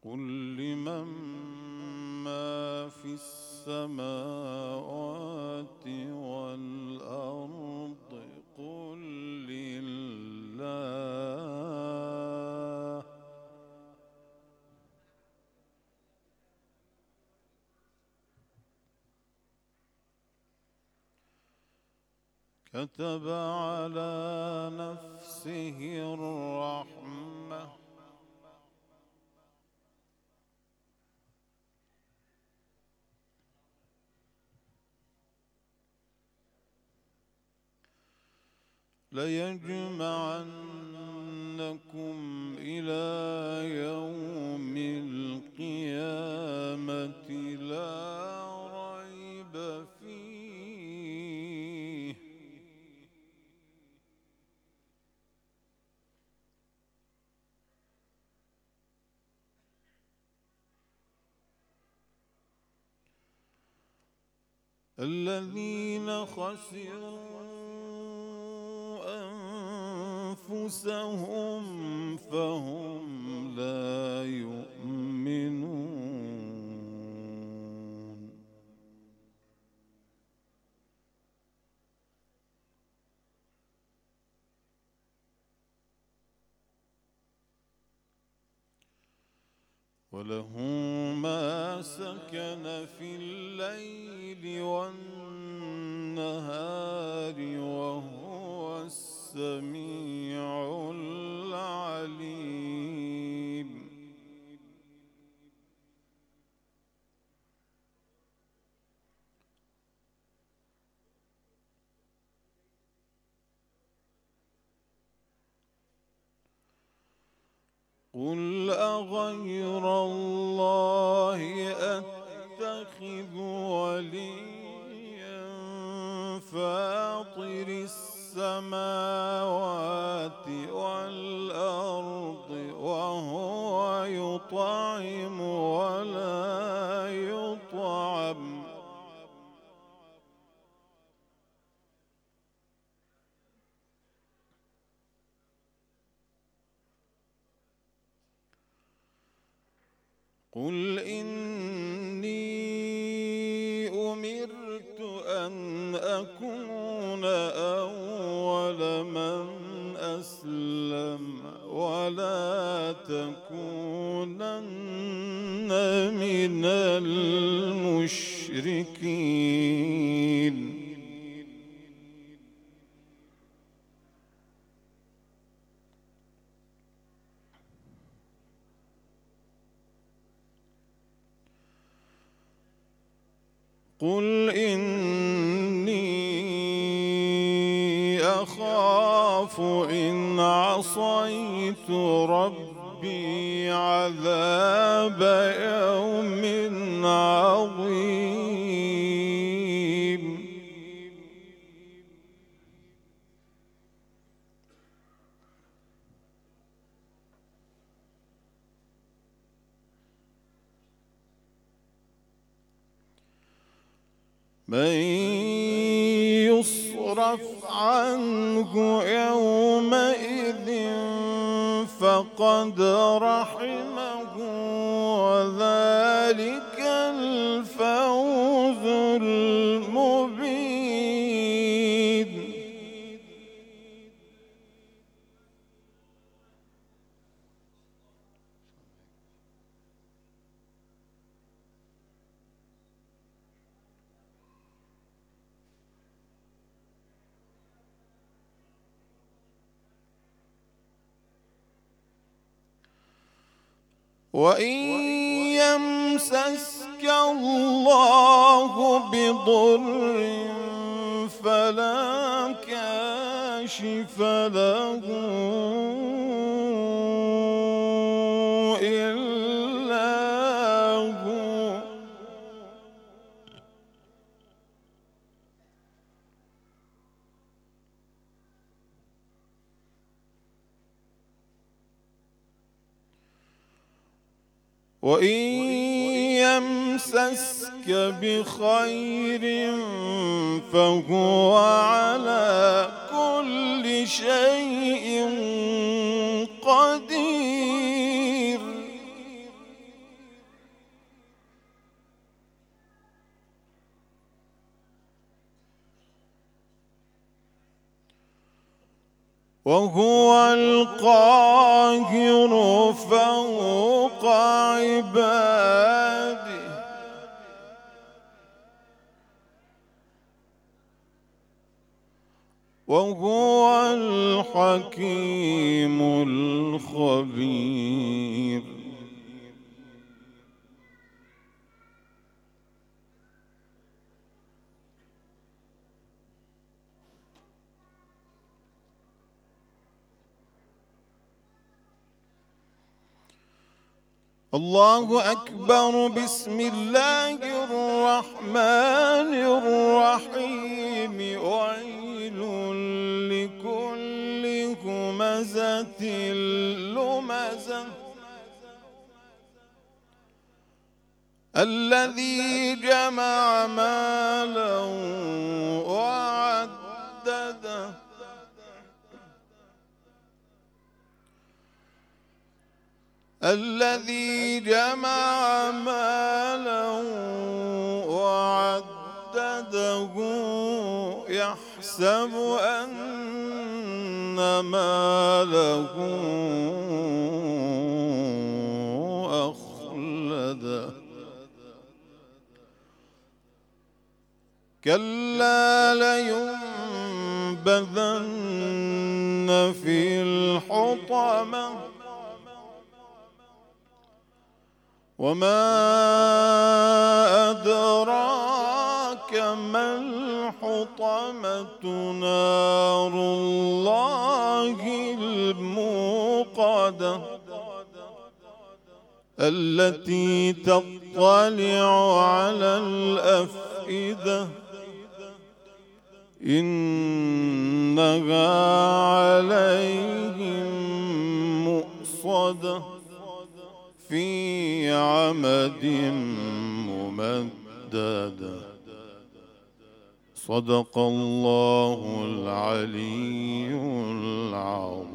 قل لمن ما في السماوات والأرض قل لله كتب على نفسه الرحمة ليجمعنكم إلى يوم القيامة لا ريب فيه الذين خسروا أنفسهم فهم لا يؤمنون وله ما سكن في الليل والنهار وهو السميع العليم قل أغير الله أتخذ وليا فاطر السماوات والأرض وهو يطعم ولا يطعم قل إني أمرت أن أكون أول من أسلم ولا تكونن من المشركين قل إني أخاف إن عصيت ربي عذاب يوم عظيم من يصرف عنه يومئذ فقد رحمه وذلك الفوز المبين وإن يمسسك الله بضر فلا كاشف له إلا هو وإن يمسسك بخير فهو على كل شيء قدير وهو القاهر فوق عباده وهو الحكيم الخبير. الله أكبر. بسم الله الرحمن الرحيم. ويل لكل همزة لمزة الذي جمع مالا وعدده الذي جمع مالا وعدده يحسب أن ماله أخلده كلا لينبذن في الحطمة وما أدراك ما الحطمة نار الله الموقدة التي تطلع على الأفئدة إنها عليهم مؤصدة في عمد ممددة. صدق الله العلي العظيم.